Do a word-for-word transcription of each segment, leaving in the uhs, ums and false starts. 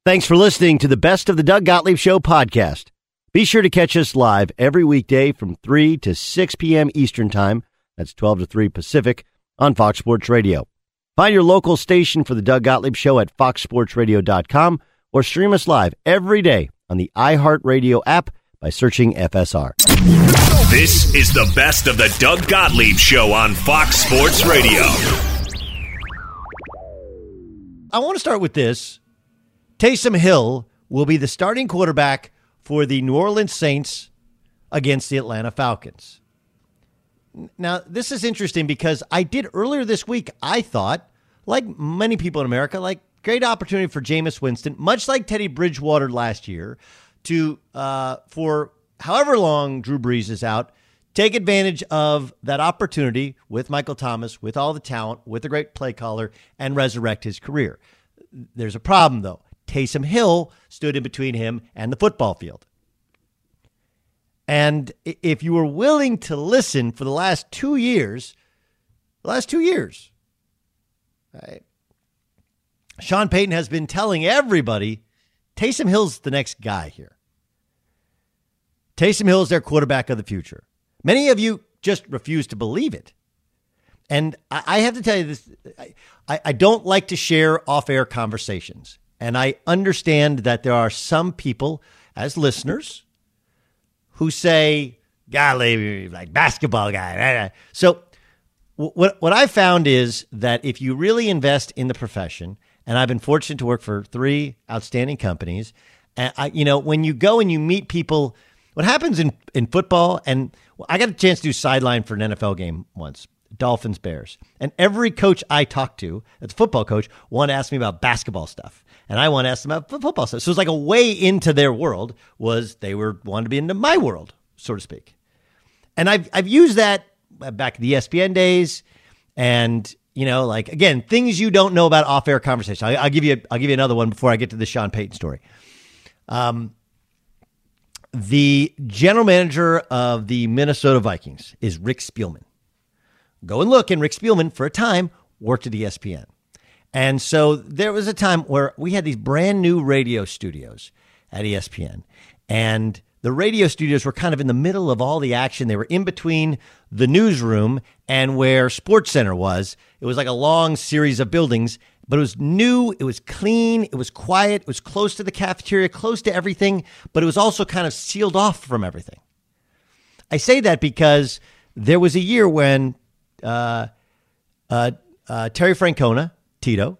Thanks for listening to the Best of the Doug Gottlieb Show podcast. Be sure to catch us live every weekday from three to six p.m. Eastern Time. That's twelve to three Pacific on Fox Sports Radio. Find your local station for the Doug Gottlieb Show at fox sports radio dot com or stream us live every day on the iHeartRadio app by searching F S R. This is the Best of the Doug Gottlieb Show on Fox Sports Radio. I want to start with this. Taysom Hill will be the starting quarterback for the New Orleans Saints against the Atlanta Falcons. Now, this is interesting because I did earlier this week, I thought, like many people in America, like great opportunity for Jameis Winston, much like Teddy Bridgewater last year, to, uh, for however long Drew Brees is out, take advantage of that opportunity with Michael Thomas, with all the talent, with a great play caller, and resurrect his career. There's a problem, though. Taysom Hill stood in between him and the football field. And if you were willing to listen for the last two years, the last two years, right, Sean Payton has been telling everybody Taysom Hill's the next guy here. Taysom Hill is their quarterback of the future. Many of you just refuse to believe it. And I have to tell you this, I, I don't like to share off-air conversations. And I understand that there are some people as listeners who say, golly, like basketball guy. So what what I found is that if you really invest in the profession, and I've been fortunate to work for three outstanding companies, and I, you know, when you go and you meet people, what happens in, in football, and I got a chance to do sideline for an N F L game once. Dolphins, Bears. And every coach I talked to, as a football coach, wanted to ask me about basketball stuff. And I wanted to ask them about football stuff. So it was like a way into their world was they were wanted to be into my world, so to speak. And I've I've used that back in the E S P N days. And, you know, like, again, things you don't know about off-air conversation. I, I'll give you I'll give you another one before I get to the Sean Payton story. Um, the general manager of the Minnesota Vikings is Rick Spielman. Go and look, and Rick Spielman, for a time, worked at E S P N. And so there was a time where we had these brand new radio studios at E S P N. And the radio studios were kind of in the middle of all the action. They were in between the newsroom and where SportsCenter was. It was like a long series of buildings, but it was new. It was clean. It was quiet. It was close to the cafeteria, close to everything, but it was also kind of sealed off from everything. I say that because there was a year when Uh, uh, uh, Terry Francona, Tito,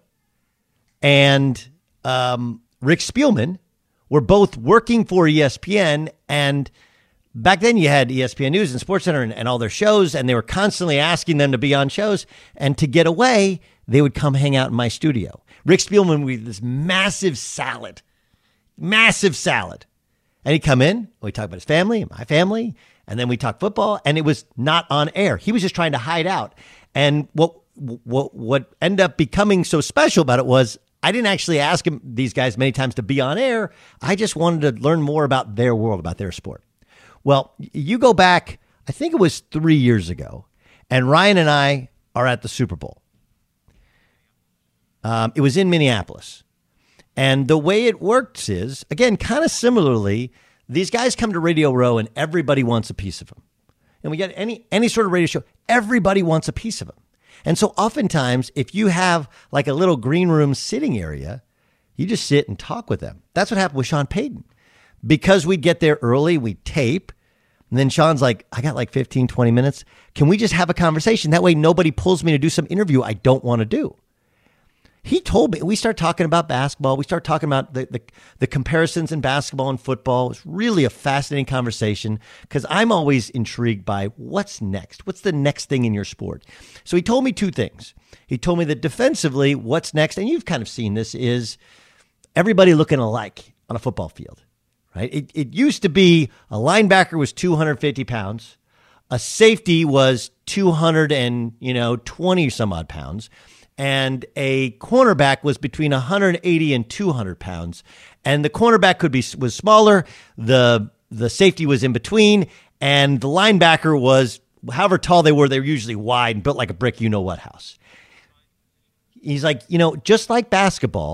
and um, Rick Spielman were both working for E S P N. And back then you had E S P N News and SportsCenter and, and all their shows, and they were constantly asking them to be on shows. And to get away, they would come hang out in my studio. Rick Spielman with this massive salad, massive salad. And he'd come in, we'd talk about his family, my family, and then we talk football, and it was not on air. He was just trying to hide out. And what what what ended up becoming so special about it was I didn't actually ask him, these guys many times, to be on air. I just wanted to learn more about their world, about their sport. Well, you go back, I think it was three years ago, and Ryan and I are at the Super Bowl. Um, it was in Minneapolis. And the way it works is, again, kind of similarly, these guys come to Radio Row and everybody wants a piece of them. And we get any any sort of radio show, everybody wants a piece of them. And so oftentimes, if you have like a little green room sitting area, you just sit and talk with them. That's what happened with Sean Payton. Because we'd get there early, we tape. And then Sean's like, I got like fifteen, twenty minutes. Can we just have a conversation? That way nobody pulls me to do some interview I don't want to do. He told me, we start talking about basketball. We start talking about the, the, the comparisons in basketball and football. It was really a fascinating conversation because I'm always intrigued by what's next. What's the next thing in your sport? So he told me two things. He told me that defensively, what's next, and you've kind of seen this, is everybody looking alike on a football field, right? It, it used to be a linebacker was two hundred fifty pounds. A safety was two hundred and, you know, twenty some odd pounds. And a cornerback was between one hundred eighty and two hundred pounds. And the cornerback could be was smaller. The the safety was in between. And the linebacker was, however tall they were, they were usually wide and built like a brick you-know-what house. He's like, you know, just like basketball,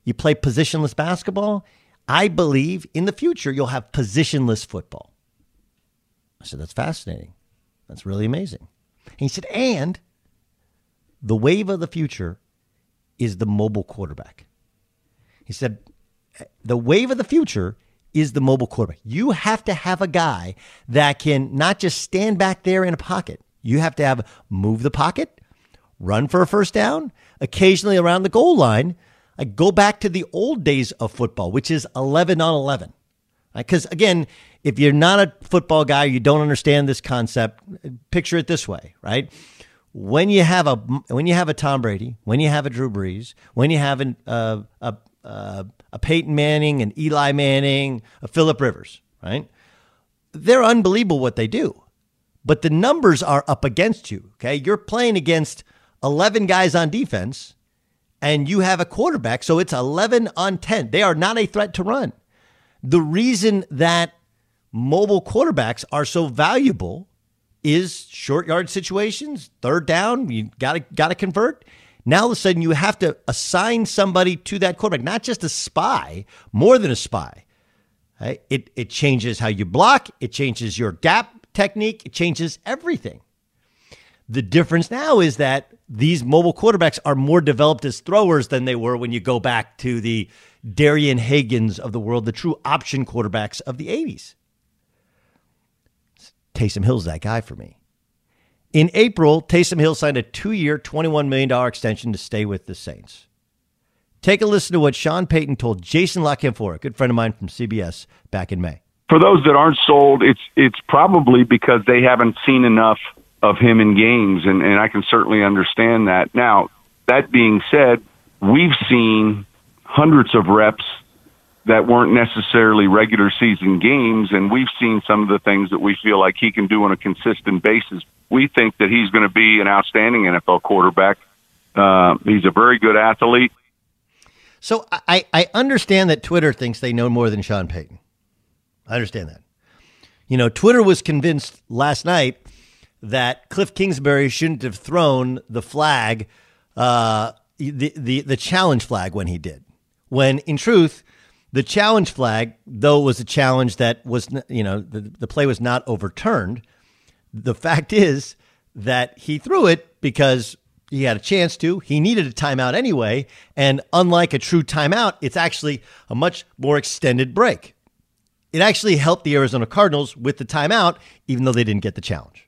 you play positionless basketball. I believe in the future you'll have positionless football. I said, that's fascinating. That's really amazing. And he said, and the wave of the future is the mobile quarterback. He said, the wave of the future is the mobile quarterback. You have to have a guy that can not just stand back there in a pocket. You have to have move the pocket, run for a first down, occasionally around the goal line. Like go back to the old days of football, which is eleven on eleven. Because right? Again, if you're not a football guy, you don't understand this concept. Picture it this way, right? When you have a when you have a Tom Brady, when you have a Drew Brees, when you have an, uh, a uh, a Peyton Manning, an Eli Manning, a Phillip Rivers, right? They're unbelievable what they do, but the numbers are up against you. Okay, you're playing against eleven guys on defense. And you have a quarterback, so it's eleven on ten. They are not a threat to run. The reason that mobile quarterbacks are so valuable is short yard situations, third down, you gotta gotta convert. Now all of a sudden you have to assign somebody to that quarterback, not just a spy, more than a spy. Right? It it changes how you block, it changes your gap technique, it changes everything. The difference now is that these mobile quarterbacks are more developed as throwers than they were when you go back to the Darian Hagans of the world, the true option quarterbacks of the eighties. Taysom Hill's that guy for me. In April, Taysom Hill signed a two-year, twenty-one million dollars extension to stay with the Saints. Take a listen to what Sean Payton told Jason La Canfora, a good friend of mine from C B S, back in May. For those that aren't sold, it's it's probably because they haven't seen enough of him in games, and, and I can certainly understand that. Now, that being said, we've seen hundreds of reps that weren't necessarily regular season games, and we've seen some of the things that we feel like he can do on a consistent basis. We think that he's going to be an outstanding N F L quarterback. Uh, he's a very good athlete. So I, I understand that Twitter thinks they know more than Sean Payton. I understand that. You know, Twitter was convinced last night that Cliff Kingsbury shouldn't have thrown the flag, uh, the, the the challenge flag when he did. When in truth, the challenge flag, though it was a challenge that was, you know, the, the play was not overturned, the fact is that he threw it because he had a chance to. He needed a timeout anyway, and unlike a true timeout, it's actually a much more extended break. It actually helped the Arizona Cardinals with the timeout, even though they didn't get the challenge.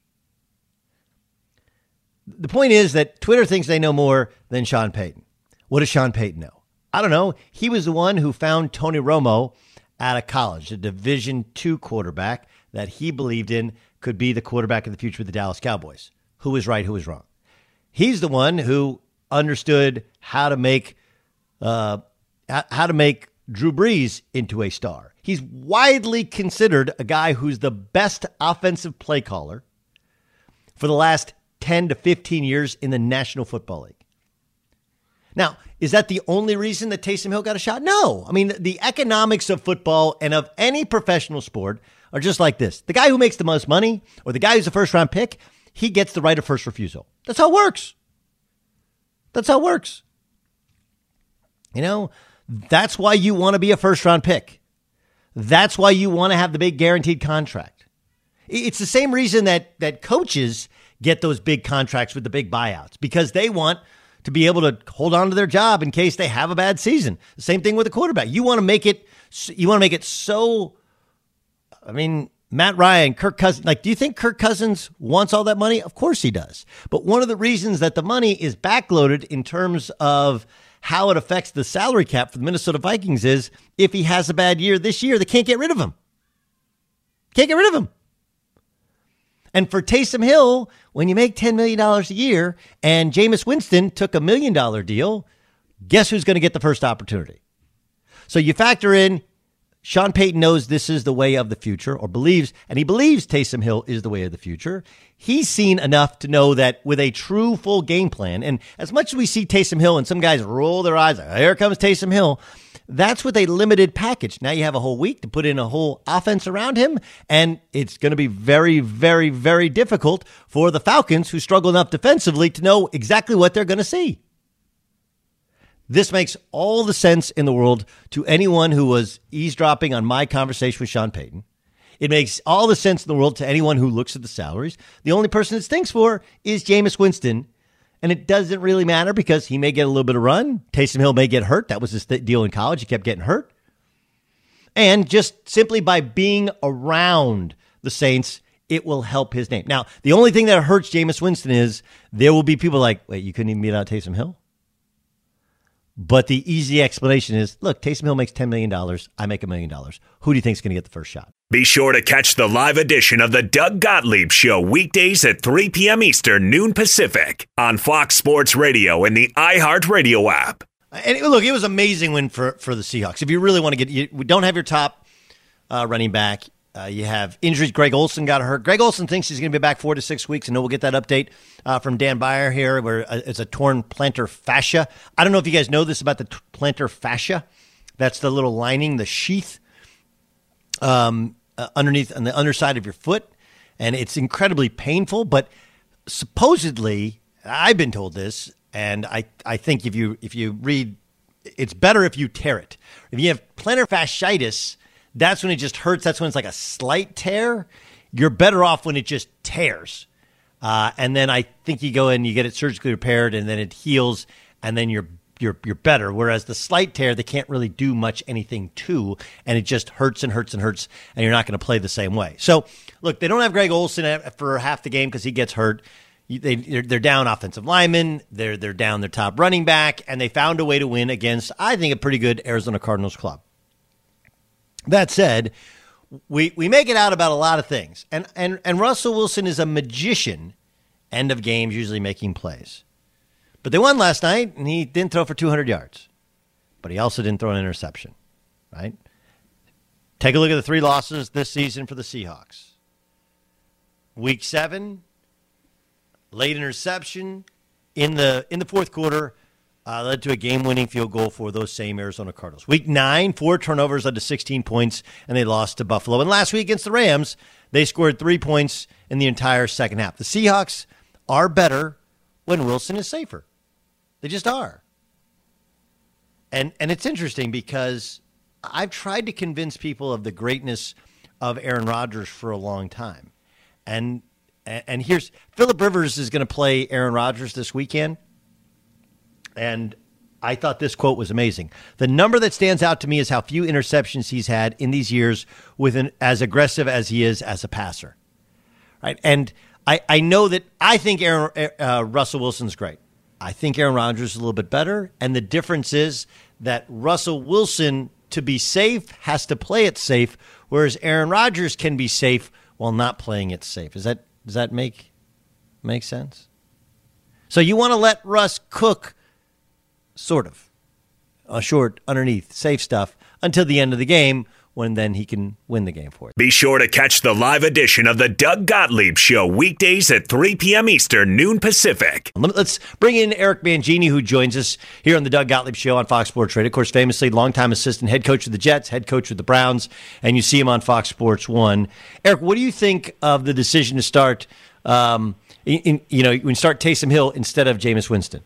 The point is that Twitter thinks they know more than Sean Payton. What does Sean Payton know? I don't know. He was the one who found Tony Romo out of college, a Division two quarterback that he believed in could be the quarterback of the future with the Dallas Cowboys. Who was right, who was wrong? He's the one who understood how to make uh, how to make Drew Brees into a star. He's widely considered a guy who's the best offensive play caller for the last ten to fifteen years in the National Football League. Now, is that the only reason that Taysom Hill got a shot? No. I mean, the economics of football and of any professional sport are just like this. The guy who makes the most money or the guy who's a first-round pick, he gets the right of first refusal. That's how it works. That's how it works. You know, that's why you want to be a first-round pick. That's why you want to have the big guaranteed contract. It's the same reason that that coaches get those big contracts with the big buyouts, because they want to be able to hold on to their job in case they have a bad season. The same thing with a quarterback. You want to make it, you want to make it so, I mean, Matt Ryan, Kirk Cousins, like, do you think Kirk Cousins wants all that money? Of course he does. But one of the reasons that the money is backloaded in terms of how it affects the salary cap for the Minnesota Vikings is if he has a bad year this year, they can't get rid of him. Can't get rid of him. And for Taysom Hill, when you make ten million dollars a year and Jameis Winston took a million dollar deal, guess who's going to get the first opportunity? So you factor in Sean Payton knows this is the way of the future, or believes, and he believes Taysom Hill is the way of the future. He's seen enough to know that with a true full game plan, and as much as we see Taysom Hill and some guys roll their eyes, like, here comes Taysom Hill, that's with a limited package. Now you have a whole week to put in a whole offense around him, and it's going to be very, very, very difficult for the Falcons, who struggle enough defensively, to know exactly what they're going to see. This makes all the sense in the world to anyone who was eavesdropping on my conversation with Sean Payton. It makes all the sense in the world to anyone who looks at the salaries. The only person it stinks for is Jameis Winston, and it doesn't really matter because he may get a little bit of run. Taysom Hill may get hurt. That was his th- deal in college. He kept getting hurt. And just simply by being around the Saints, it will help his name. Now, the only thing that hurts Jameis Winston is there will be people like, wait, you couldn't even beat out Taysom Hill? But the easy explanation is, look, Taysom Hill makes ten million dollars. I make a million dollars. Who do you think is going to get the first shot? Be sure to catch the live edition of the Doug Gottlieb Show weekdays at three p.m. Eastern, noon Pacific on Fox Sports Radio and the iHeartRadio app. And look, it was an amazing win for, for the Seahawks. If you really want to get, you, we don't have your top uh, running back. Uh, you have injuries. Greg Olsen got hurt. Greg Olsen thinks he's going to be back four to six weeks. I know we'll get that update uh, from Dan Beyer here, where uh, it's a torn plantar fascia. I don't know if you guys know this about the t- plantar fascia. That's the little lining, the sheath um, uh, underneath on the underside of your foot, and it's incredibly painful. But supposedly, I've been told this, and I I think if you if you read, it's better if you tear it. If you have plantar fasciitis, that's when it just hurts. That's when it's like a slight tear. You're better off when it just tears. Uh, and then I think you go in, you get it surgically repaired, and then it heals, and then you're you're you're better. Whereas the slight tear, they can't really do much anything to, and it just hurts and hurts and hurts, and you're not going to play the same way. So, look, they don't have Greg Olsen for half the game because he gets hurt. They, they're down offensive linemen. They're they're down their top running back, and they found a way to win against, I think, a pretty good Arizona Cardinals club. That said, we we make it out about a lot of things. And, and and Russell Wilson is a magician, end of games, usually making plays. But they won last night, and he didn't throw for two hundred yards. But he also didn't throw an interception, right? Take a look at the three losses this season for the Seahawks. Week seven, late interception in the in the fourth quarter, Uh, led to a game-winning field goal for those same Arizona Cardinals. Week nine, four turnovers led to sixteen points, and they lost to Buffalo. And last week against the Rams, they scored three points in the entire second half. The Seahawks are better when Wilson is safer. They just are. And and it's interesting because I've tried to convince people of the greatness of Aaron Rodgers for a long time. And and here's Phillip Rivers is going to play Aaron Rodgers this weekend. And I thought this quote was amazing. The number that stands out to me is how few interceptions he's had in these years with an as aggressive as he is as a passer. Right? And I, I know that I think Aaron, uh, Russell Wilson's great. I think Aaron Rodgers is a little bit better. And the difference is that Russell Wilson, to be safe, has to play it safe, whereas Aaron Rodgers can be safe while not playing it safe. Is that does that make make sense? So you want to let Russ cook, sort of, uh, short, underneath, safe stuff until the end of the game, when then he can win the game for it. Be sure to catch the live edition of the Doug Gottlieb Show weekdays at three p.m. Eastern, noon Pacific. Let's bring in Eric Mangini, who joins us here on the Doug Gottlieb Show on Fox Sports Radio. Of course, famously, longtime assistant head coach of the Jets, head coach of the Browns, and you see him on Fox Sports One. Eric, what do you think of the decision to start, um, in, in, you know, when you start Taysom Hill instead of Jameis Winston?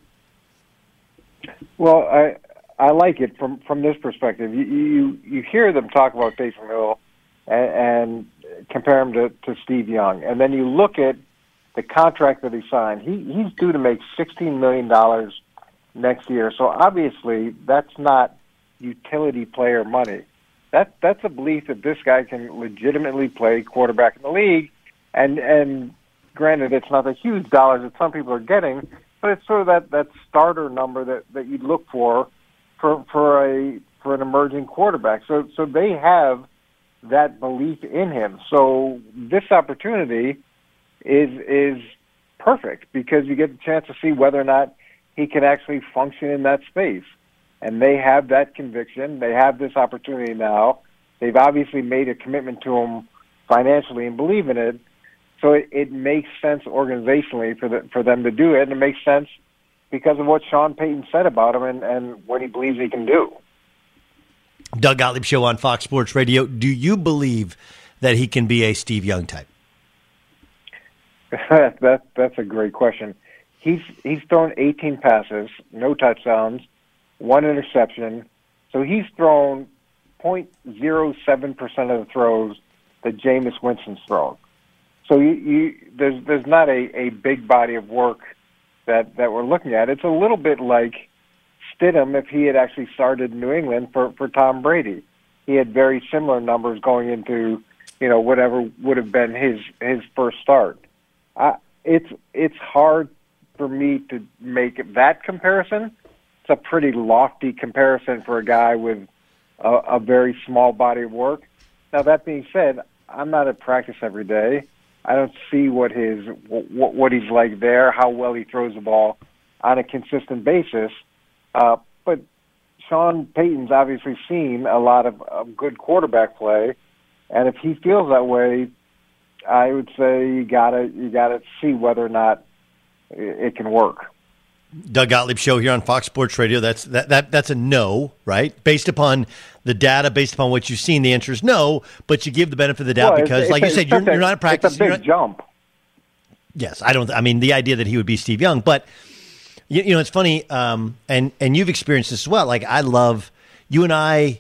Well, I I like it from, from this perspective. You, you you hear them talk about Taysom Hill and, and compare him to, to Steve Young, and then you look at the contract that he signed. He he's due to make sixteen million dollars next year. So obviously that's not utility player money. That that's a belief that this guy can legitimately play quarterback in the league. And and granted, it's not the huge dollars that some people are getting, but it's sort of that, that starter number that, that you'd look for for for a for an emerging quarterback. So so they have that belief in him. So this opportunity is is perfect because you get the chance to see whether or not he can actually function in that space. And they have that conviction. They have this opportunity now. They've obviously made a commitment to him financially and believe in it. So it, it makes sense organizationally for the, for them to do it, and it makes sense because of what Sean Payton said about him and, and what he believes he can do. Doug Gottlieb Show on Fox Sports Radio. Do you believe that he can be a Steve Young type? that that's a great question. He's he's thrown eighteen passes, no touchdowns, one interception. So he's thrown zero point zero seven percent of the throws that Jameis Winston's thrown. So you, you, there's there's not a, a big body of work that, that we're looking at. It's a little bit like Stidham if he had actually started in New England for, for Tom Brady. He had very similar numbers going into, you know, whatever would have been his his first start. Uh, it's it's hard for me to make that comparison. It's a pretty lofty comparison for a guy with a, a very small body of work. Now, that being said, I'm not at practice every day. I don't see what his what, what he's like there, how well he throws the ball on a consistent basis. Uh, but Sean Payton's obviously seen a lot of, of good quarterback play, and if he feels that way, I would say you gotta you gotta see whether or not it, it can work. Doug Gottlieb Show here on Fox Sports Radio. That's that, that that's a no, right? Based upon the data, based upon what you've seen, the answer is no. But you give the benefit of the doubt well, because, it's, like it's, you said, you're, a, you're not practicing. It's a big not, jump. Yes, I don't. I mean, the idea that he would be Steve Young, but you, you know, it's funny, um, and and you've experienced this as well. Like I love you and I.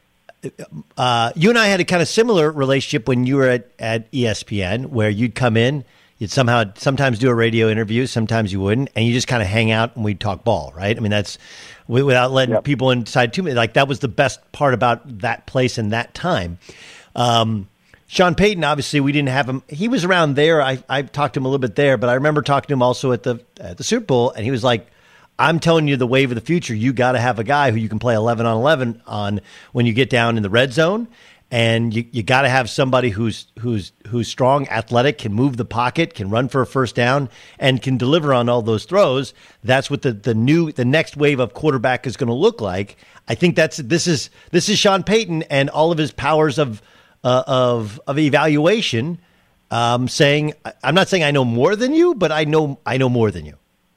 Uh, you and I had a kind of similar relationship when you were at, at E S P N, where you'd come in. You'd somehow sometimes do a radio interview, sometimes you wouldn't, and you just kind of hang out and we'd talk ball, right? I mean, that's without letting yep. people inside too many. Like that was the best part about that place and that time. Um, Sean Payton, obviously, we didn't have him. He was around there. I I talked to him a little bit there, but I remember talking to him also at the at the Super Bowl, and he was like, "I'm telling you, the wave of the future. You got to have a guy who you can play eleven on eleven on when you get down in the red zone." And you, you got to have somebody who's who's who's strong, athletic, can move the pocket, can run for a first down, and can deliver on all those throws. That's what the, the new the next wave of quarterback is going to look like. I think that's this is this is Sean Payton and all of his powers of uh, of of evaluation. Um, saying I'm not saying I know more than you, but I know I know more than you.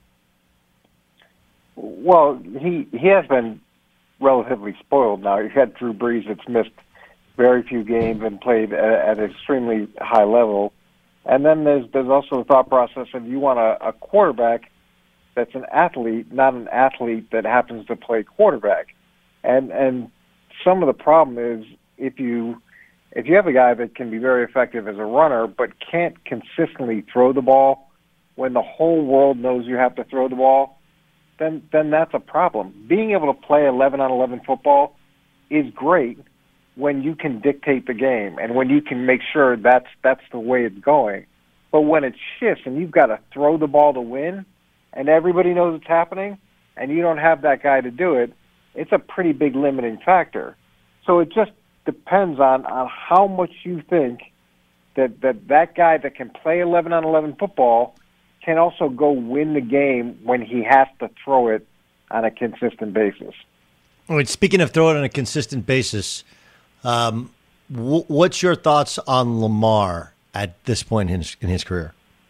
Well, he he has been relatively spoiled now. He's had Drew Brees that's missed very few games and played at, at an extremely high level. And then there's there's also the thought process of you want a, a quarterback that's an athlete, not an athlete that happens to play quarterback. And and some of the problem is if you if you have a guy that can be very effective as a runner but can't consistently throw the ball when the whole world knows you have to throw the ball, then then that's a problem. Being able to play eleven on eleven football is great when you can dictate the game and when you can make sure that's that's the way it's going. But when it shifts and you've got to throw the ball to win and everybody knows it's happening and you don't have that guy to do it, it's a pretty big limiting factor. So it just depends on, on how much you think that, that that guy that can play eleven on eleven football can also go win the game when he has to throw it on a consistent basis. All right, speaking of throwing it on a consistent basis, Um, w- what's your thoughts on Lamar at this point in his, in his career?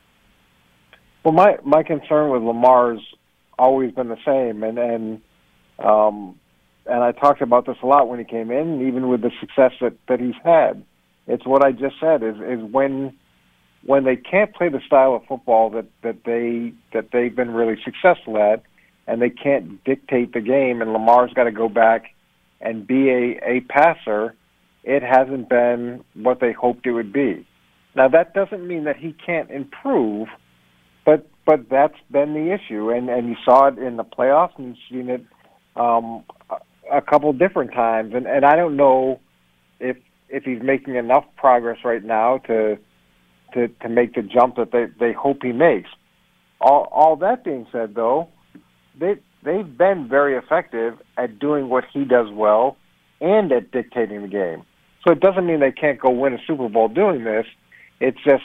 Well, my, my concern with Lamar's always been the same, and and um, and I talked about this a lot when he came in, even with the success that, that he's had. It's what I just said is is when when they can't play the style of football that, that they that they've been really successful at, and they can't dictate the game, and Lamar's got to go back and be a, a passer. It hasn't been what they hoped it would be. Now, that doesn't mean that he can't improve, but but that's been the issue. And, and you saw it in the playoffs, and you've seen it um, a, a couple different times. And, and I don't know if if he's making enough progress right now to to, to make the jump that they, they hope he makes. All, all that being said, though, they, they've been very effective at doing what he does well and at dictating the game. So it doesn't mean they can't go win a Super Bowl doing this. It's just,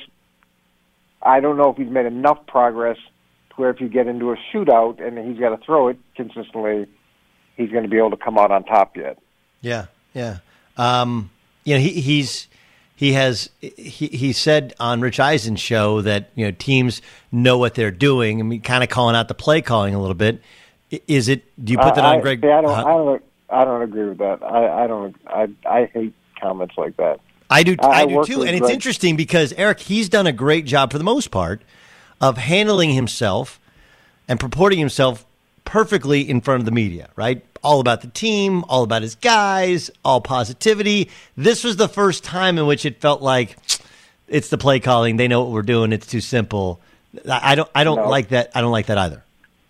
I don't know if he's made enough progress to where if you get into a shootout and he's got to throw it consistently, he's going to be able to come out on top yet. Yeah, yeah. Um, you know, he, he's he has he he said on Rich Eisen's show that you know teams know what they're doing. I mean, kind of calling out the play calling a little bit. Is it? Do you put that I, on Greg? See, I don't. Uh, I don't. I don't agree with that. I, I don't. I I hate comments like that. I do. I, I do work too. with And it's Greg. interesting because Eric, he's done a great job for the most part of handling himself and purporting himself perfectly in front of the media. Right? all about the team, all about his guys, all positivity. This was the first time in which it felt like it's the play calling. They know what we're doing. It's too simple. I don't. I don't No. like that. I don't like that either.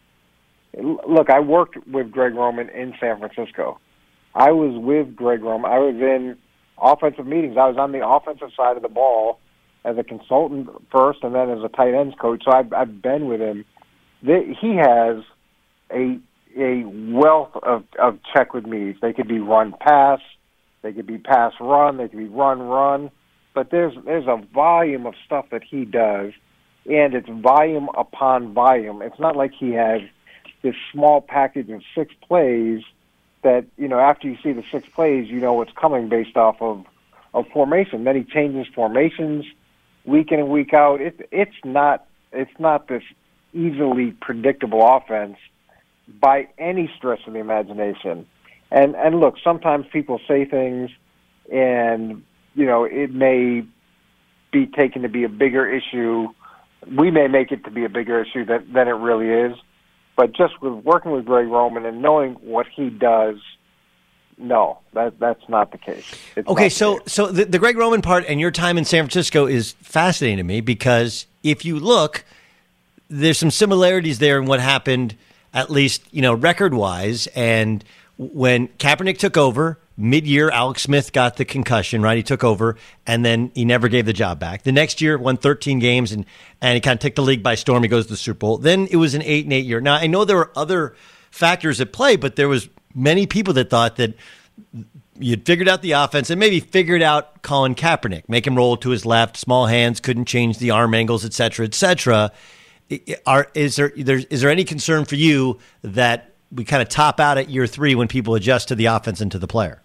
Look, I worked with Greg Roman in San Francisco. I was with Greg Roman. I was in offensive meetings. I was on the offensive side of the ball as a consultant first, and then as a tight ends coach. So I've, I've been with him. He has a a wealth of, of check with me's. They could be run pass, they could be pass run, they could be run run. But there's there's a volume of stuff that he does, and it's volume upon volume. It's not like he has this small package of six plays that, you know, after you see the six plays, you know what's coming based off of, of formation. Then he changes formations week in and week out. It, it's not it's not this easily predictable offense by any stretch of the imagination. And and look, sometimes people say things, and you know it may be taken to be a bigger issue. We may make it to be a bigger issue than than it really is. But just with working with Greg Roman and knowing what he does, no, that that's not the case. It's Okay, not so the case. so the, the Greg Roman part and your time in San Francisco is fascinating to me, because if you look, there's some similarities there in what happened, at least, you know, record-wise. And when Kaepernick took over, mid-year, Alex Smith got the concussion, right? He took over, and then he never gave the job back. The next year, won thirteen games, and, and he kind of took the league by storm. He goes to the Super Bowl. Then it was an eight and eight year. Now, I know there were other factors at play, but there was many people that thought that you'd figured out the offense and maybe figured out Colin Kaepernick, make him roll to his left, small hands, couldn't change the arm angles, et cetera, et cetera. Are, is there, there is there any concern for you that we kind of top out at year three when people adjust to the offense and to the player?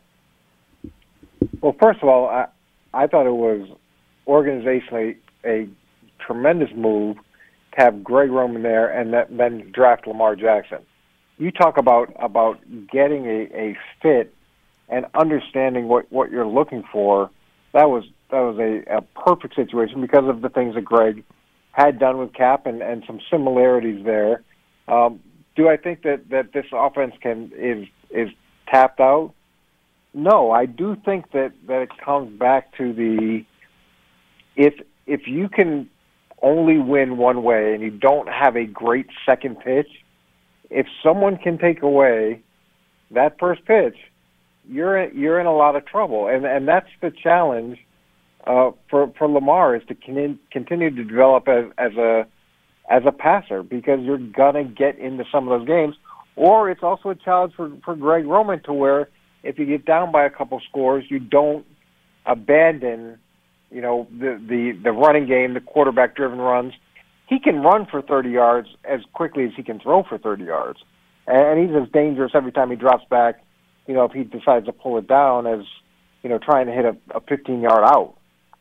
Well, first of all, I, I thought it was organizationally a tremendous move to have Greg Roman there and that, then draft Lamar Jackson. You talk about about getting a, a fit and understanding what, what you're looking for. That was that was a, a perfect situation because of the things that Greg had done with Cap and, and some similarities there. Um, do I think that, that this offense can is is tapped out? No, I do think that, that it comes back to the if if you can only win one way and you don't have a great second pitch, if someone can take away that first pitch, you're you're in a lot of trouble, and and that's the challenge uh, for for Lamar, is to con- continue to develop as as a as a passer, because you're gonna get into some of those games. Or it's also a challenge for for Greg Roman, to where if you get down by a couple scores, you don't abandon, you know, the the the running game, the quarterback driven runs. He can run for thirty yards as quickly as he can throw for thirty yards, and he's as dangerous every time he drops back. You know, if he decides to pull it down, as, you know, trying to hit a, a fifteen-yard out.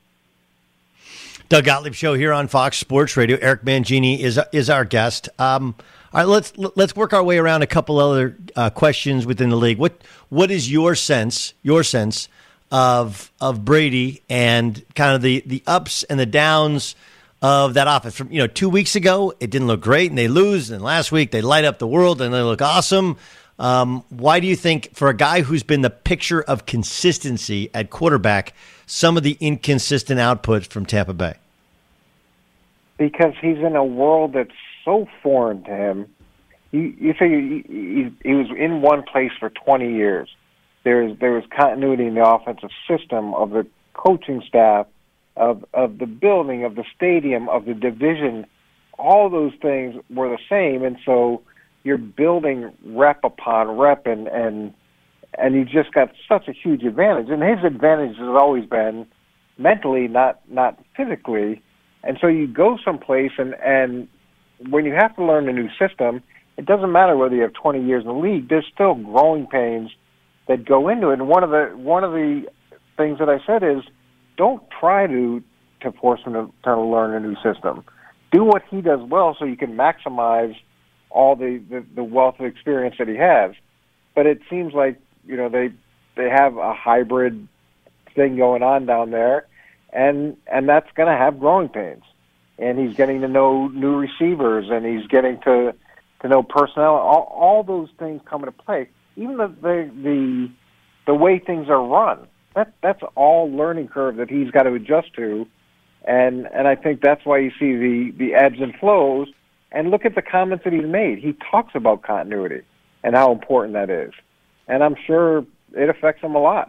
Doug Gottlieb Show here on Fox Sports Radio. Eric Mangini is is our guest. Um, all right, let's let's work our way around a couple other uh, questions within the league. What what is your sense your sense of of Brady and kind of the, the ups and the downs of that offense? From, you know, two weeks ago it didn't look great and they lose, and last week they light up the world and they look awesome. Um, why do you think, for a guy who's been the picture of consistency at quarterback, some of the inconsistent outputs from Tampa Bay? Because he's in a world that's so foreign to him. You, you figure he, he, he was in one place for twenty years. There's there was continuity in the offensive system, of the coaching staff, of of the building, of the stadium, of the division. All those things were the same, and so you're building rep upon rep, and, and and you just got such a huge advantage. And his advantage has always been mentally, not not physically. And so you go someplace, and, and when you have to learn a new system, it doesn't matter whether you have twenty years in the league. There's still growing pains that go into it. And one of the one of the things that I said is, don't try to to force him to, to learn a new system. Do what he does well, so you can maximize all the, the, the wealth of experience that he has. But it seems like, you know, they they have a hybrid thing going on down there, and and that's going to have growing pains. And he's getting to know new receivers, and he's getting to to know personnel. All, all those things come into play. even the the the, the way things are run. That that's all learning curve that he's got to adjust to, and and I think that's why you see the the ebbs and flows. And look at the comments that he's made. He talks about continuity and how important that is, and I'm sure it affects him a lot.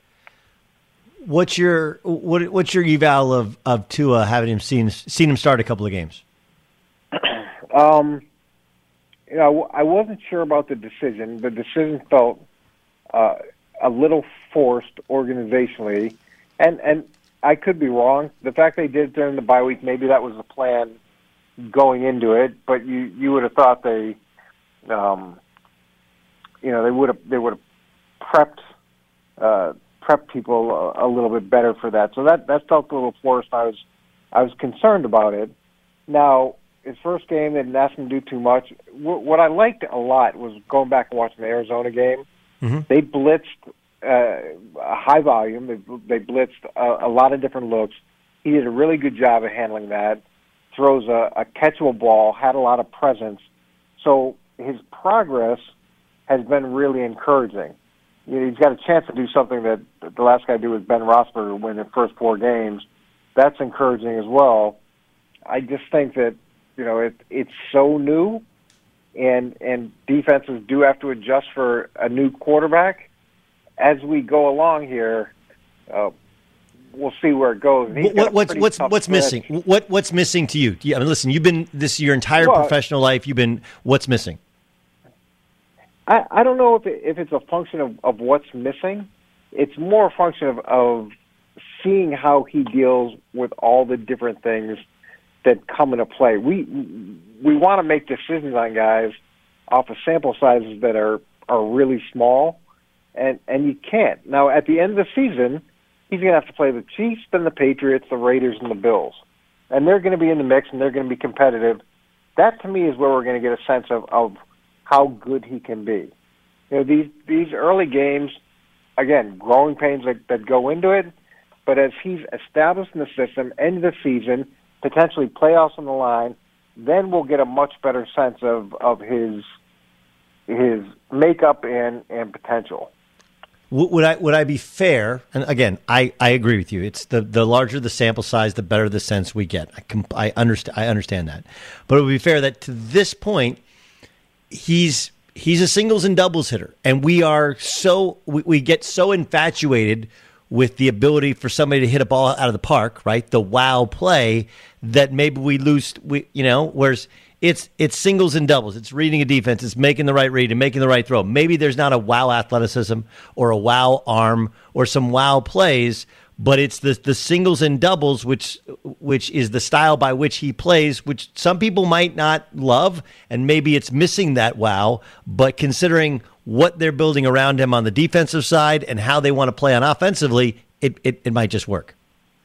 What's your what what's your eval of of Tua, having him seen seen him start a couple of games? um, you know, I wasn't sure about the decision. The decision felt uh, a little forced organizationally, and and I could be wrong. The fact they did it during the bye week, maybe that was the plan going into it. But you, you would have thought they, um, you know, they would have they would have prepped uh, prepped people a, a little bit better for that. So that that felt a little forced. I was I was concerned about it. Now, his first game, they didn't ask him to do too much. W- what I liked a lot was going back and watching the Arizona game. Mm-hmm. They blitzed uh, a high volume. They, they blitzed a, a lot of different looks. He did a really good job of handling that. Throws a, a catchable ball, had a lot of presence. So his progress has been really encouraging. You know, he's got a chance to do something that the last guy did was Ben Roethlisberger win the first four games. That's encouraging as well. I just think that, you know, it, it's so new, and and defenses do have to adjust for a new quarterback. As we go along here, uh, we'll see where it goes. What, what's what's what's missing? What what's missing to you? I mean, listen, you've been this your entire well, professional life. You've been what's missing? I, I don't know if it, if it's a function of, of what's missing. It's more a function of, of seeing how he deals with all the different things that come into play. We we want to make decisions on guys off of sample sizes that are, are really small, and, and you can't. Now, at the end of the season, he's going to have to play the Chiefs, then the Patriots, the Raiders, and the Bills. And they're going to be in the mix, and they're going to be competitive. That, to me, is where we're going to get a sense of, of how good he can be. You know, these these early games, again, growing pains that, that go into it, but as he's established in the system, end of the season, potentially playoffs on the line, then we'll get a much better sense of, of his his makeup and, and potential. Would I would I be fair? And again, I, I agree with you. It's the, the larger the sample size, the better the sense we get. I comp- I understand I understand that, but it would be fair that to this point, he's he's a singles and doubles hitter, and we are so we, we get so infatuated with the ability for somebody to hit a ball out of the park, right? The wow play, that maybe we lose. We you know, whereas it's it's singles and doubles. It's reading a defense. It's making the right read and making the right throw. Maybe there's not a wow athleticism or a wow arm or some wow plays, but it's the the singles and doubles, which which is the style by which he plays, which some people might not love, and maybe it's missing that wow. But considering what they're building around him on the defensive side and how they want to play on offensively, it, it, it might just work.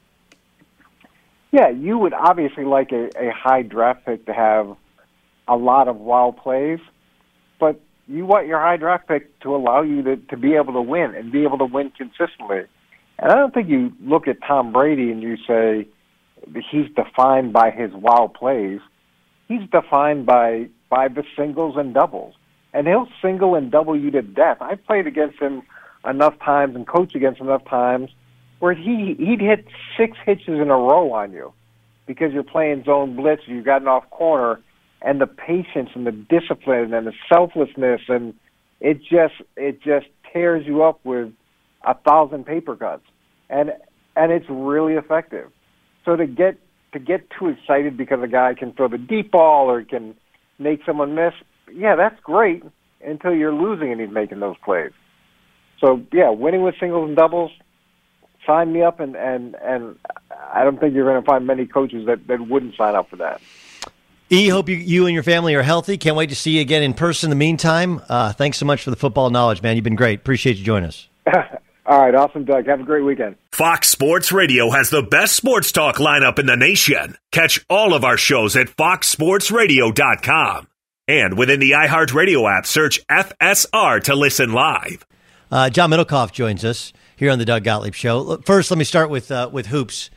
Yeah, you would obviously like a, a high draft pick to have a lot of wow plays, but you want your high draft pick to allow you to, to be able to win and be able to win consistently. And I don't think you look at Tom Brady and you say he's defined by his wow plays. He's defined by, by the singles and doubles. And he'll single and double you to death. I've played against him enough times and coached against him enough times where he, he'd hit six hitches in a row on you because you're playing zone blitz, you've gotten off corner, and the patience and the discipline and the selflessness, and it just it just tears you up with a thousand paper cuts. And and it's really effective. So to get to get too excited because a guy can throw the deep ball or can make someone miss, yeah, that's great until you're losing and he's making those plays. So, yeah, winning with singles and doubles, sign me up, and, and, and I don't think you're going to find many coaches that, that wouldn't sign up for that. E, hope you, you and your family are healthy. Can't wait to see you again in person in the meantime. Uh, thanks so much for the football knowledge, man. You've been great. Appreciate you joining us. All right, awesome, Doug. Have a great weekend. Fox Sports Radio has the best sports talk lineup in the nation. Catch all of our shows at fox sports radio dot com. And within the iHeartRadio app, search F S R to listen live. Uh, John Middlecoff joins us here on the Doug Gottlieb Show. First, let me start with uh, with hoops.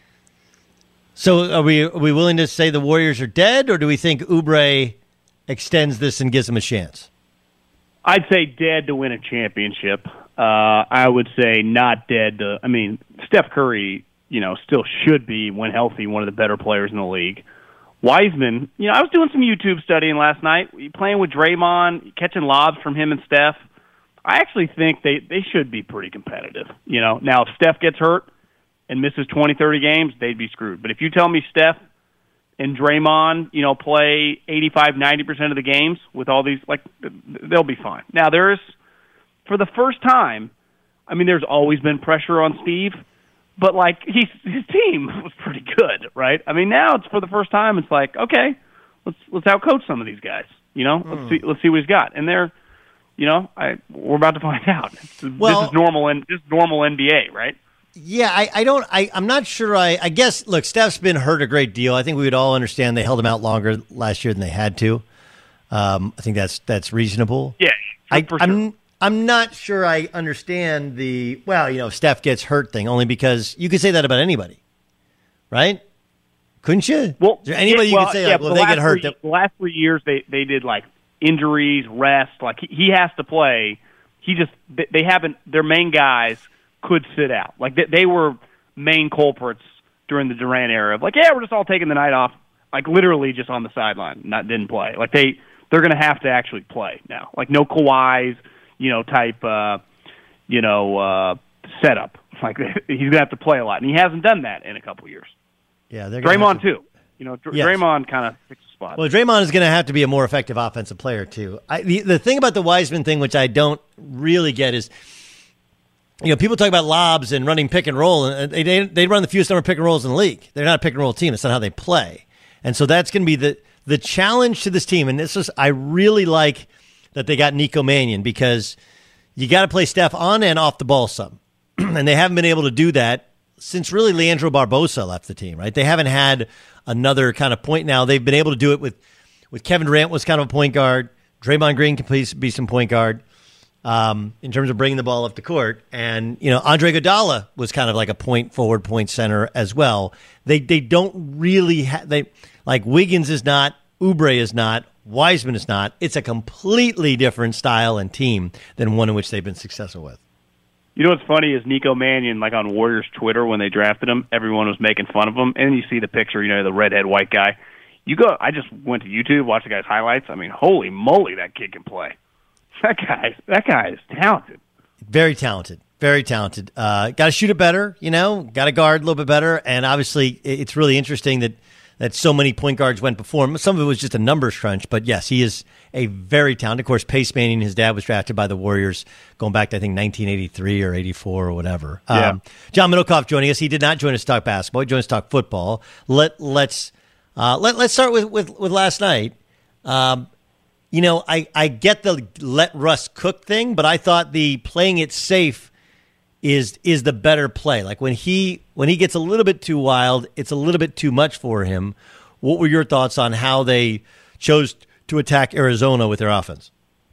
So are we are we willing to say the Warriors are dead, or do we think Oubre extends this and gives them a chance? I'd say dead to win a championship. Uh, I would say not dead to. I mean, Steph Curry, you know, still should be, when healthy, one of the better players in the league. Wiseman, you know, I was doing some YouTube studying last night, playing with Draymond, catching lobs from him and Steph. I actually think they, they should be pretty competitive. You know, now if Steph gets hurt and misses twenty, thirty games, they'd be screwed. But if you tell me Steph and Draymond, you know, play eighty-five, ninety percent of the games with all these, like, they'll be fine. Now, there's, for the first time, I mean, there's always been pressure on Steve, but, like, he's, his team was pretty good, right? I mean, now it's for the first time, it's like, okay, let's let's outcoach some of these guys, you know? Mm. Let's see let's see what he's got. And they're, you know, I we're about to find out. Well, this is normal, and this is normal N B A, right? Yeah, I, I don't, I, I'm not sure. I, I guess, look, Steph's been hurt a great deal. I think we would all understand they held him out longer last year than they had to. Um, I think that's that's reasonable. Yeah, for, I, for sure. I'm, I'm not sure I understand the, well, you know, Steph gets hurt thing, only because you could say that about anybody, right? Couldn't you? Well, is there anybody yeah, well, you could say, yeah, like, well, they get hurt? Three, that- the last three years, they, they did, like, injuries, rest. Like, he, he has to play. He just, they haven't, their main guys could sit out. Like, they, they were main culprits during the Durant era of, like, yeah, we're just all taking the night off. Like, literally just on the sideline, not didn't play. Like, they, they're going to have to actually play now. Like, no Kawhis, you know, type, uh, you know, uh, setup. Like, he's going to have to play a lot. And he hasn't done that in a couple years. Yeah, they're Draymond, to, too. You know, Dr- yes. Draymond kind of picks a spot. Well, Draymond is going to have to be a more effective offensive player, too. I, the, the thing about the Wiseman thing, which I don't really get, is, you know, people talk about lobs and running pick and roll, and they, they, they run the fewest number of pick and rolls in the league. They're not a pick and roll team. That's not how they play. And so that's going to be the, the challenge to this team. And this is, I really like that they got Nico Mannion, because you got to play Steph on and off the ball some. And they haven't been able to do that since really Leandro Barbosa left the team, right? They haven't had another kind of point now. They've been able to do it with, with Kevin Durant was kind of a point guard. Draymond Green can please be some point guard um, in terms of bringing the ball up the court. And, you know, Andre Iguodala was kind of like a point forward, point center as well. They they don't really have, they like Wiggins is not, Oubre is not, Wiseman is not. It's a completely different style and team than one in which they've been successful with. You know what's funny is Nico Mannion, like on Warriors Twitter when they drafted him, everyone was making fun of him. And then you see the picture, you know, the redhead white guy. You go. I just went to YouTube, watched the guy's highlights. I mean, holy moly, that kid can play. That guy, that guy is talented. Very talented. Very talented. Uh, got to shoot it better, you know. Got to guard a little bit better. And obviously, it's really interesting that that so many point guards went before him. Some of it was just a numbers crunch, but yes, he is a very talented. Of course, Pace Manning, his dad was drafted by the Warriors going back to, I think, nineteen eighty-three or eighty-four or whatever. Yeah. Um, John Middlecoff joining us. He did not join us to talk basketball. He joined us to talk football. Let, let's uh, let, let's start with, with, with last night. Um, you know, I, I get the let Russ cook thing, but I thought the playing it safe is is the better play. Like when he when he gets a little bit too wild, it's a little bit too much for him. What were your thoughts on how they chose to attack Arizona with their offense?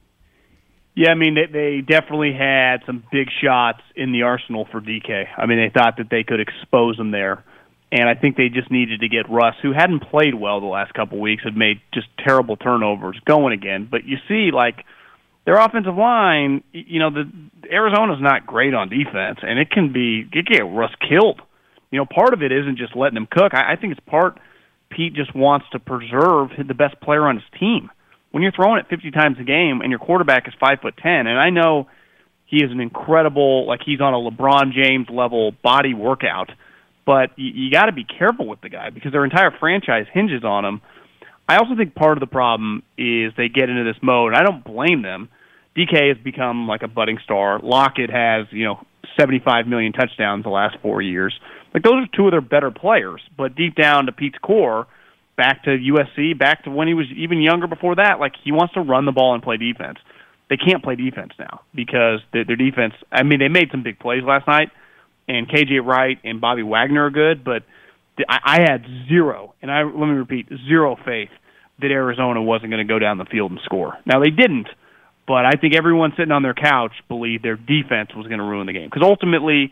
Yeah, I mean, they, they definitely had some big shots in the arsenal for D K. I mean, they thought that they could expose him there. And I think they just needed to get Russ, who hadn't played well the last couple of weeks, had made just terrible turnovers, going again. But you see, like, their offensive line, you know, the Arizona's not great on defense, and it can be, it can get Russ killed. You know, part of it isn't just letting him cook. I, I think it's part Pete just wants to preserve the best player on his team. When you're throwing it fifty times a game and your quarterback is five foot ten, and I know he is an incredible, like he's on a LeBron James level body workout, but you, you got to be careful with the guy because their entire franchise hinges on him. I also think part of the problem is they get into this mode, and I don't blame them. D K has become like a budding star. Lockett has, you know, seventy-five million touchdowns the last four years. Like, those are two of their better players. But deep down to Pete's core, back to U S C, back to when he was even younger before that, like, he wants to run the ball and play defense. They can't play defense now because their, their defense, I mean, they made some big plays last night, and K J Wright and Bobby Wagner are good, but I, I had zero, and I let me repeat, zero faith that Arizona wasn't going to go down the field and score. Now, they didn't, but I think everyone sitting on their couch believed their defense was going to ruin the game. Because ultimately,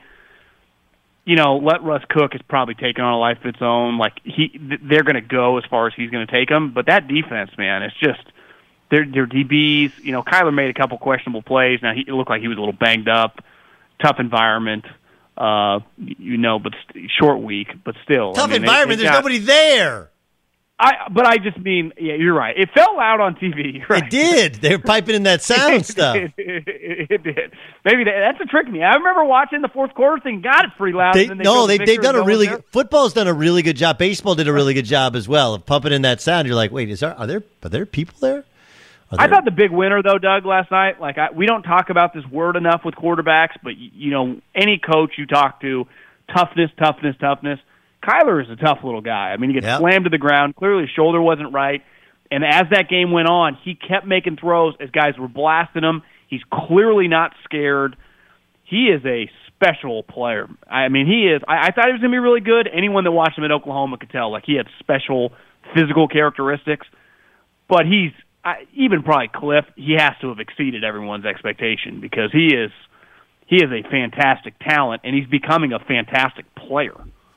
you know, let Russ cook is probably taking on a life of its own. Like, he, they're going to go as far as he's going to take them. But that defense, man, it's just, their their D Bs. You know, Kyler made a couple questionable plays. Now he it looked like he was a little banged up. Tough environment, uh, you know, but st- short week, but still tough I mean, environment. They, they There's got, nobody there. I but I just mean, yeah, you're right. It felt loud on T V. Right? It did. They were piping in that sound stuff. it, it, it, it did. Maybe that, that's a trick me. I remember watching the fourth quarter thing. Got it pretty loud. They, and then they no, the they, they've done a really there. good, football's done a really good job. Baseball did a really good job as well of pumping in that sound. You're like, wait, is there are there are there people there? Are I there? thought the big winner though, Doug, last night. Like I, we don't talk about this word enough with quarterbacks, but you know, any coach you talk to, toughness, toughness, toughness. Kyler is a tough little guy. I mean, he gets yep. slammed to the ground. Clearly, his shoulder wasn't right. And as that game went on, he kept making throws as guys were blasting him. He's clearly not scared. He is a special player. I mean, he is. I, I thought he was going to be really good. Anyone that watched him at Oklahoma could tell. Like, he had special physical characteristics. But he's, I, even probably Cliff, he has to have exceeded everyone's expectation because he is, he is a fantastic talent, and he's becoming a fantastic player.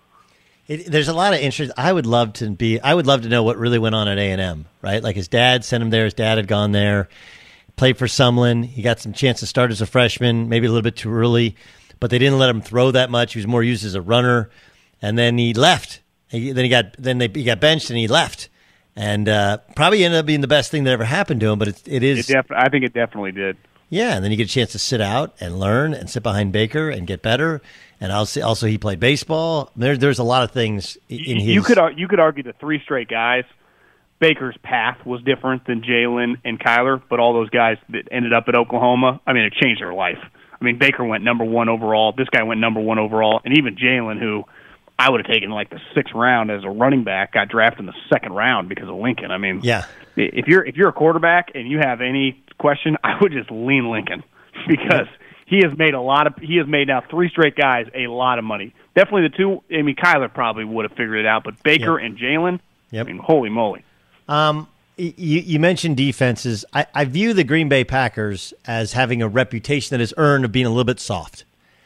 It, there's a lot of interest. I would love to be. I would love to know what really went on at A and M. Right, like his dad sent him there. His dad had gone there, played for Sumlin. He got some chance to start as a freshman, maybe a little bit too early, but they didn't let him throw that much. He was more used as a runner, and then he left. He, then he got then they he got benched and he left, and uh, probably ended up being the best thing that ever happened to him. But it, it is. It def- I think it definitely did. Yeah, and then you get a chance to sit out and learn and sit behind Baker and get better. And also, also he played baseball. There, there's a lot of things in his. You could you could argue the three straight guys. Baker's path was different than Jalen and Kyler, but all those guys that ended up at Oklahoma, I mean, it changed their life. I mean, Baker went number one overall. This guy went number one overall, and even Jalen, who I would have taken like the sixth round as a running back, got drafted in the second round because of Lincoln. I mean, yeah. If you're if you're a quarterback and you have any question, I would just lean Lincoln because. He has made a lot of. He has made now three straight guys a lot of money. Definitely the two. I mean, Kyler probably would have figured it out, but Baker yep. and Jalen. Yep. I mean, holy moly. Um, you, you mentioned defenses. I, I view the Green Bay Packers as having a reputation that is earned of being a little bit soft,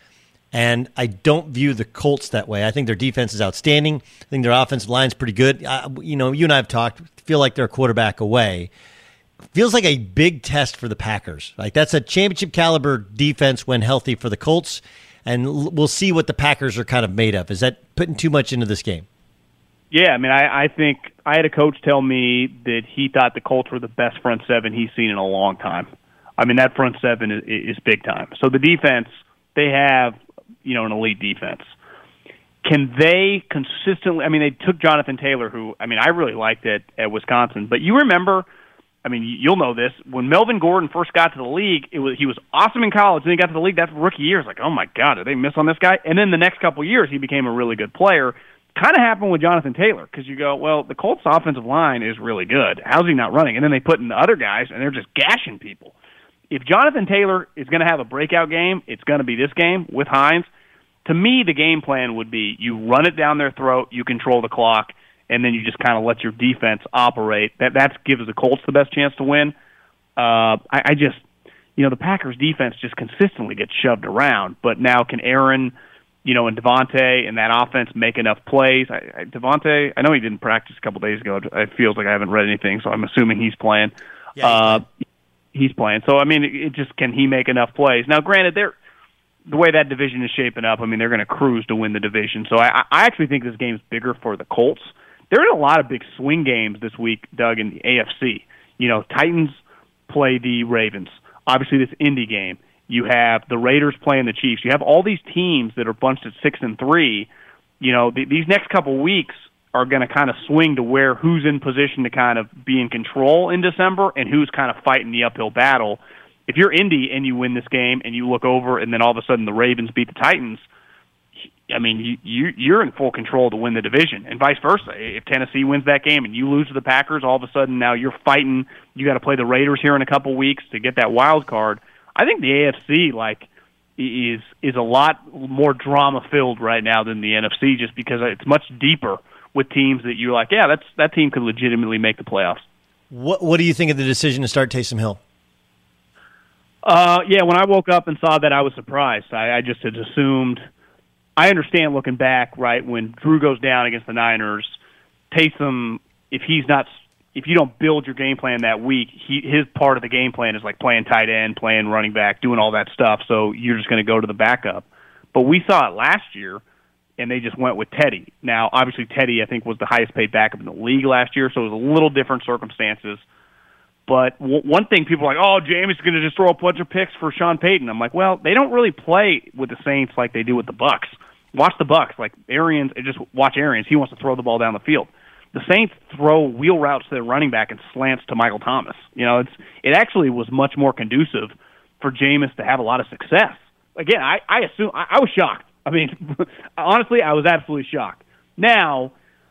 and I don't view the Colts that way. I think their defense is outstanding. I think their offensive line is pretty good. Uh, you know, you and I have talked. Feel like they're a quarterback away. Feels like a big test for the Packers. Like that's a championship caliber defense when healthy for the Colts, and we'll see what the Packers are kind of made of. Is that putting too much into this game? Yeah, I mean, I, I think I had a coach tell me that he thought the Colts were the best front seven he's seen in a long time. I mean, that front seven is, is big time. So the defense, they have, you know, an elite defense. Can they consistently? I mean, they took Jonathan Taylor, who I mean, I really liked it at Wisconsin, but you remember. I mean, you'll know this. When Melvin Gordon first got to the league, it was he was awesome in college. Then he got to the league. That rookie year, it's like, oh my God, did they miss on this guy? And then the next couple of years, he became a really good player. Kind of happened with Jonathan Taylor because you go, well, the Colts' offensive line is really good. How's he not running? And then they put in the other guys, and they're just gashing people. If Jonathan Taylor is going to have a breakout game, it's going to be this game with Hines. To me, the game plan would be you run it down their throat, you control the clock, and then you just kind of let your defense operate. That that gives the Colts the best chance to win. Uh, I, I just, you know, the Packers' defense just consistently gets shoved around. But now can Aaron, you know, and Devontae and that offense make enough plays? I, I, Devontae, I know he didn't practice a couple days ago. It feels like I haven't read anything, so I'm assuming he's playing. Yeah, he's, uh, playing. he's playing. So, I mean, it, it just can he make enough plays? Now, granted, they're the way that division is shaping up, I mean, they're going to cruise to win the division. So I, I actually think this game's bigger for the Colts. There are a lot of big swing games this week, Doug, in the A F C. You know, Titans play the Ravens. Obviously, this Indy game. You have the Raiders playing the Chiefs. You have all these teams that are bunched at six and three. You know, th- these next couple weeks are going to kind of swing to where who's in position to kind of be in control in December and who's kind of fighting the uphill battle. If you're Indy and you win this game and you look over and then all of a sudden the Ravens beat the Titans, I mean, you, you, you're in full control to win the division, and vice versa. If Tennessee wins that game and you lose to the Packers, all of a sudden now you're fighting. You got to play the Raiders here in a couple weeks to get that wild card. I think the A F C like is is a lot more drama filled right now than the N F C, just because it's much deeper with teams that you're like, yeah, that's that team could legitimately make the playoffs. What What do you think of the decision to start Taysom Hill? Uh, yeah, when I woke up and saw that, I was surprised. I, I just had assumed. I understand looking back, right, when Drew goes down against the Niners, Taysom, if he's not if you don't build your game plan that week, he, his part of the game plan is like playing tight end, playing running back, doing all that stuff. So you're just going to go to the backup. But we saw it last year, and they just went with Teddy. Now, obviously, Teddy, I think, was the highest paid backup in the league last year, so it was a little different circumstances. But w- one thing people are like, oh, Jameis is going to just throw a bunch of picks for Sean Payton. I'm like, well, they don't really play with the Saints like they do with the Bucs. Watch the Bucs. Like, Arians, just watch Arians. He wants to throw the ball down the field. The Saints throw wheel routes to their running back and slants to Michael Thomas. You know, it's it actually was much more conducive for Jameis to have a lot of success. Again, I, I assume I, I was shocked. I mean, honestly, I was absolutely shocked. Now,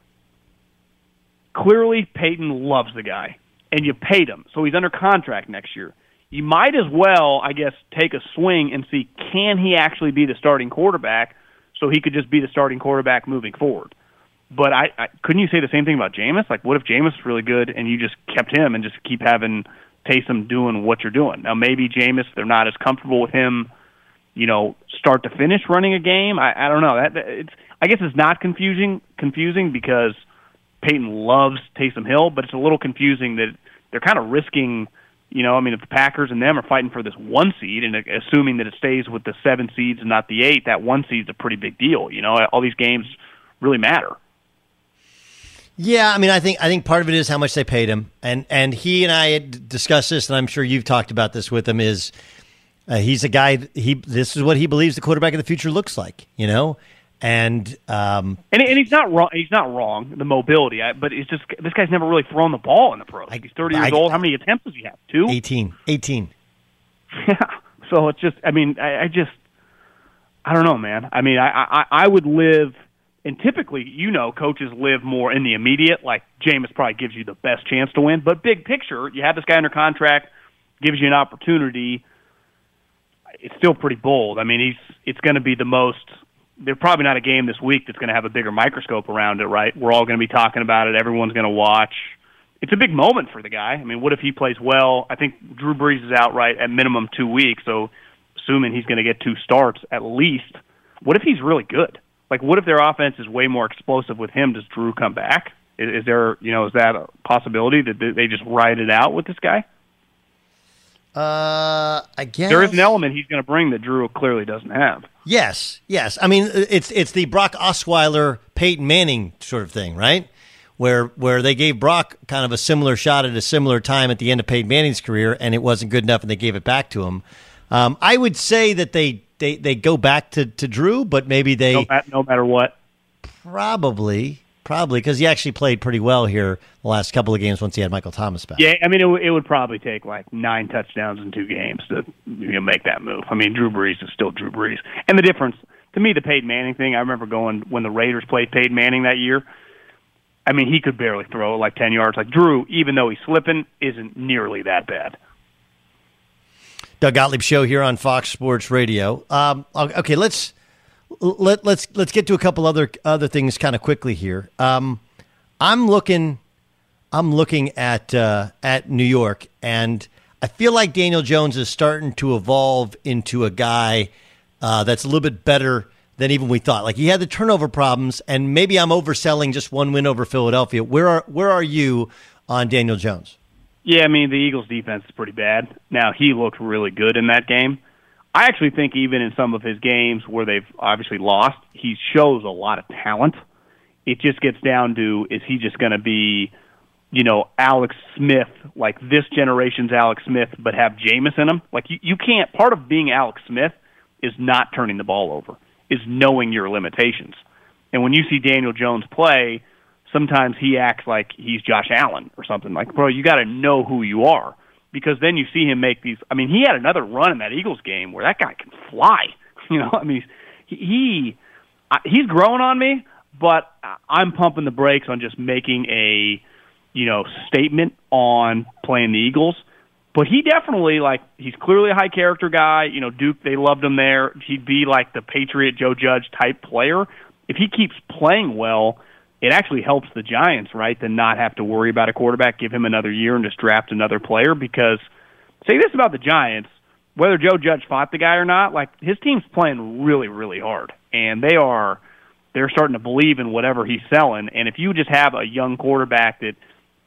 clearly Peyton loves the guy, and you paid him, so he's under contract next year. You might as well, I guess, take a swing and see, can he actually be the starting quarterback so he could just be the starting quarterback moving forward. But I, I couldn't you say the same thing about Jameis? Like, what if Jameis is really good and you just kept him and just keep having Taysom doing what you're doing? Now, maybe Jameis, they're not as comfortable with him, you know, start to finish running a game. I, I don't know. That it's I guess it's not confusing confusing because Peyton loves Taysom Hill, but it's a little confusing that they're kind of risking, you know, I mean, if the Packers and them are fighting for this one seed and assuming that it stays with the seven seeds and not the eight, that one seed's a pretty big deal. You know, all these games really matter. Yeah, I mean, I think I think part of it is how much they paid him, and and he and I had discussed this, and I'm sure you've talked about this with him. Is uh, he's a guy? He this is what he believes the quarterback of the future looks like, you know, and um, and and he's not wrong. He's not wrong. The mobility, I, but it's just this guy's never really thrown the ball in the pros. He's thirty years I, old. How many attempts does he have? Two, eighteen, eighteen. Yeah. So it's just, I mean, I, I just, I don't know, man. I mean, I I, I would live. And typically, you know, coaches live more in the immediate. Like, Jameis probably gives you the best chance to win. But big picture, you have this guy under contract, gives you an opportunity. It's still pretty bold. I mean, he's it's going to be the most – there's probably not a game this week that's going to have a bigger microscope around it, right? We're all going to be talking about it. Everyone's going to watch. It's a big moment for the guy. I mean, what if he plays well? I think Drew Brees is out, right, at minimum two weeks. So assuming he's going to get two starts at least, what if he's really good? Like, what if their offense is way more explosive with him? Does Drew come back? Is, is there, you know, is that a possibility that they just ride it out with this guy? Uh, I guess there is an element he's going to bring that Drew clearly doesn't have. Yes, yes. I mean, it's it's the Brock Osweiler, Peyton Manning sort of thing, right? Where where they gave Brock kind of a similar shot at a similar time at the end of Peyton Manning's career, and it wasn't good enough, and they gave it back to him. Um, I would say that they. They they go back to, to Drew, but maybe they no, no matter what. Probably, probably because he actually played pretty well here the last couple of games once he had Michael Thomas back. Yeah, I mean it, w- it would probably take like nine touchdowns in two games to you know make that move. I mean Drew Brees is still Drew Brees, and the difference to me, the Peyton Manning thing. I remember going when the Raiders played Peyton Manning that year. I mean he could barely throw like ten yards. Like Drew, even though he's slipping, isn't nearly that bad. Doug Gottlieb Show here on Fox Sports Radio. Um, okay, let's let let's let's get to a couple other other things kind of quickly here. Um, I'm looking, I'm looking at uh, at New York, and I feel like Daniel Jones is starting to evolve into a guy uh, that's a little bit better than even we thought. Like he had the turnover problems, and maybe I'm overselling just one win over Philadelphia. Where are where are you on Daniel Jones? Yeah, I mean, the Eagles' defense is pretty bad. Now, he looked really good in that game. I actually think even in some of his games where they've obviously lost, he shows a lot of talent. It just gets down to, is he just going to be, you know, Alex Smith, like this generation's Alex Smith, but have Jameis in him? Like, you, you can't, part of being Alex Smith is not turning the ball over, is knowing your limitations. And when you see Daniel Jones play, sometimes he acts like he's Josh Allen or something. Like, bro, you got to know who you are because then you see him make these. I mean, he had another run in that Eagles game where that guy can fly. You know, I mean, he, he he's growing on me, but I'm pumping the brakes on just making a, you know, statement on playing the Eagles. But he definitely, like, he's clearly a high character guy. You know, Duke, they loved him there. He'd be like the Patriot Joe Judge type player. If he keeps playing well, it actually helps the Giants, right, to not have to worry about a quarterback, give him another year, and just draft another player. Because, say this about the Giants, whether Joe Judge fought the guy or not, like, his team's playing really, really hard. And they are, they're starting to believe in whatever he's selling. And if you just have a young quarterback that,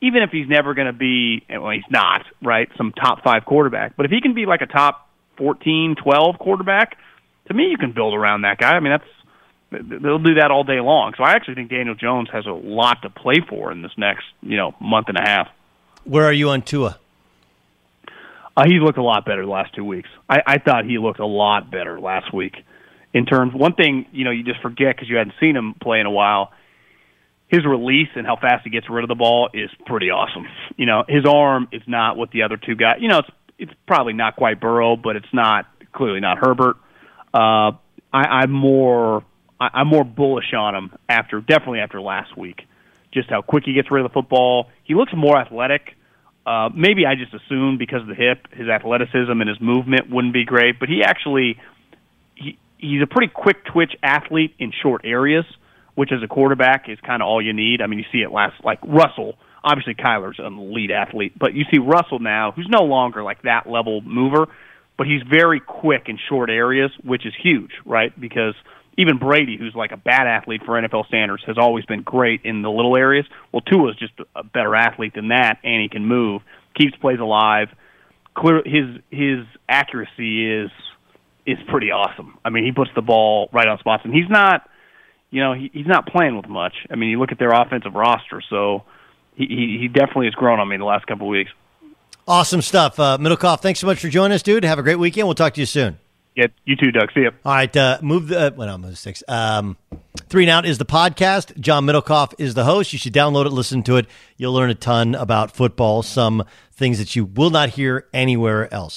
even if he's never going to be, well, he's not, right, some top five quarterback. But if he can be like a top fourteen, twelve quarterback, to me, you can build around that guy. I mean, that's they'll do that all day long. So I actually think Daniel Jones has a lot to play for in this next, you know, month and a half. Where are you on Tua? Uh, he's looked a lot better the last two weeks. I, I thought he looked a lot better last week. In terms, one thing, you know, you just forget because you hadn't seen him play in a while, his release and how fast he gets rid of the ball is pretty awesome. You know, his arm is not what the other two guys, you know, it's it's probably not quite Burrow, but it's not, clearly not Herbert. Uh, I, I'm more, I, I'm more bullish on him after, definitely after last week. Just how quick he gets rid of the football. He looks more athletic. Uh, maybe I just assumed because of the hip, his athleticism and his movement wouldn't be great, but he actually, he he's a pretty quick twitch athlete in short areas, which as a quarterback is kind of all you need. I mean, you see it last, like Russell, obviously Kyler's an elite athlete, but you see Russell now, who's no longer like that level mover, but he's very quick in short areas, which is huge, right? Because even Brady, who's like a bad athlete for N F L standards, has always been great in the little areas. Well, Tua's just a better athlete than that, and he can move, keeps plays alive. Clear his his accuracy is is pretty awesome. I mean, he puts the ball right on spots, and he's not, you know, he, he's not playing with much. I mean, you look at their offensive roster, so he he, he definitely has grown on me in the last couple of weeks. Awesome stuff. Uh, Middlecoff, thanks so much for joining us, dude. Have a great weekend. We'll talk to you soon. Yeah, you too, Doug. See you. All right, uh, move the, uh, well, no, move six. Um, Three and Out is the podcast. John Middlecoff is the host. You should download it, listen to it. You'll learn a ton about football, some things that you will not hear anywhere else.